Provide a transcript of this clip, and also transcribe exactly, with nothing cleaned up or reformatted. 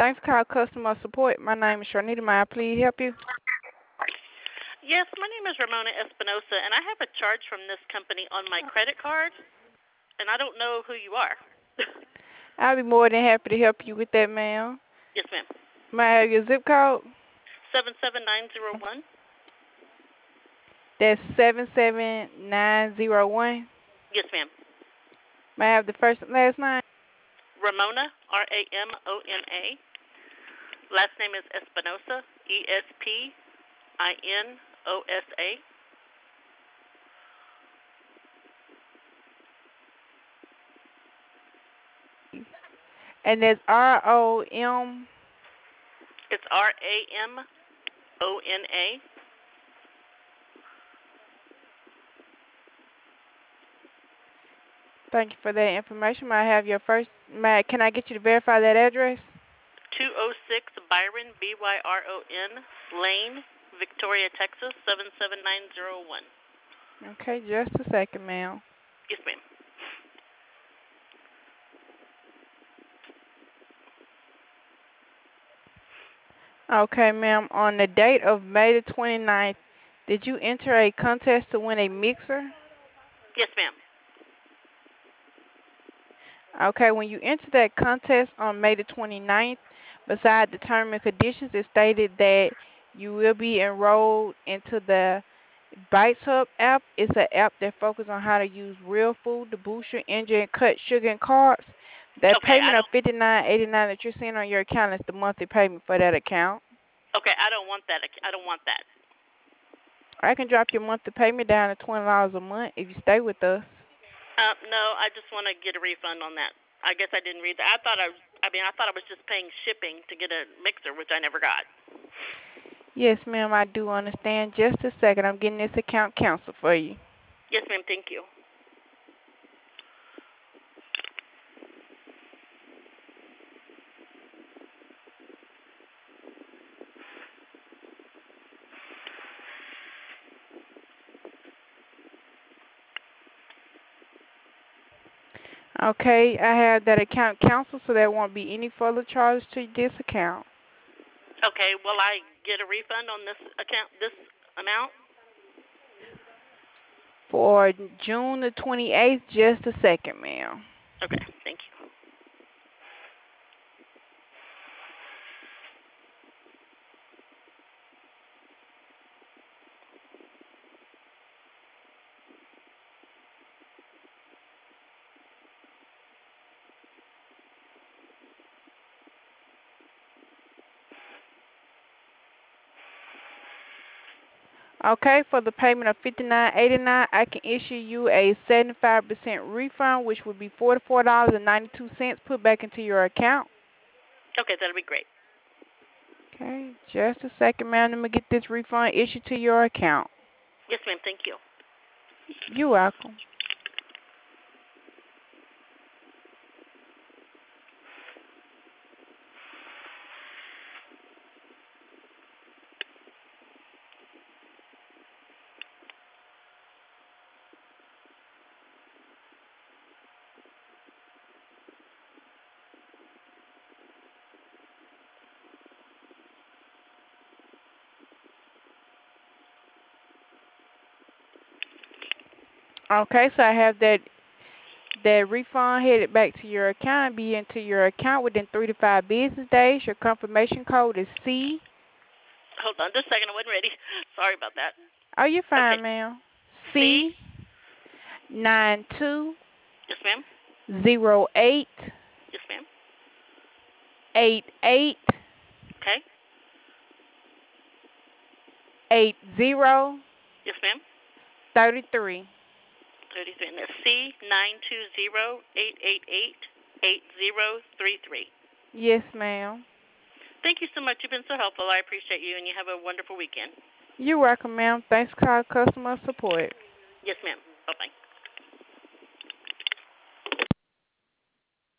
Thanks for calling customer support. My name is Sharnita. May I please help you? Yes, my name is Ramona Espinosa, and I have a charge from this company on my credit card, and I don't know who you are. I'll be more than happy to help you with that, ma'am. Yes, ma'am. May I have your zip code? seven seven nine zero one. That's seven seven nine zero one. Yes, ma'am. May I have the first and last name? Ramona, R A M O N A. Last name is Espinosa, E S P I N O S A. And that's R O M. It's R A M O N A. Thank you for that information. May I have your first? May I, can I get you to verify that address? two oh six Byron, B Y R O N, Lane, Victoria, Texas, seven seven nine zero one. Okay, just a second, ma'am. Yes, ma'am. Okay, ma'am. On the date of May the twenty-ninth, did you enter a contest to win a mixer? Yes, ma'am. Okay, when you entered that contest on May the twenty-ninth, beside the term and conditions, it stated that you will be enrolled into the Bites Hub app. It's an app that focuses on how to use real food to boost your energy and cut sugar and carbs. That Okay, I payment of don't. fifty-nine eighty-nine that you're seeing on your account is the monthly payment for that account. Okay, I don't want that. I don't want that. I can drop your monthly payment down to twenty dollars a month if you stay with us. Uh, no, I just want to get a refund on that. I guess I didn't read that. I thought I was. I mean, I thought I was just paying shipping to get a mixer, which I never got. Yes, ma'am, I do understand. Just a second. I'm getting this account canceled for you. Yes, ma'am. Thank you. Okay, I have that account canceled, so there won't be any further charges to this account. Okay, will I get a refund on this account, this amount? For June the twenty-eighth, just a second, ma'am. Okay, thank you. Okay, for the payment of fifty-nine eighty-nine, I can issue you a seventy-five percent refund, which would be forty-four dollars and ninety-two cents put back into your account. Okay, that'll be great. Okay, just a second, ma'am. Let me get this refund issued to your account. Yes, ma'am. Thank you. You're welcome. Okay, so I have that that refund headed back to your account and be into your account within three to five business days. Your confirmation code is C. Hold on just a second. I wasn't ready. Sorry about that. Oh, you're fine, Okay. ma'am. C. C nine two Yes, ma'am. zero eight Yes, ma'am. eight eight Okay. eight zero Yes, ma'am. thirty three. thirty-three. And that's C nine two zero eight eight eight eight zero three three. Yes, ma'am. Thank you so much. You've been so helpful. I appreciate you, and you have a wonderful weekend. You're welcome, ma'am. Thanks for calling customer support. Yes, ma'am. Bye-bye.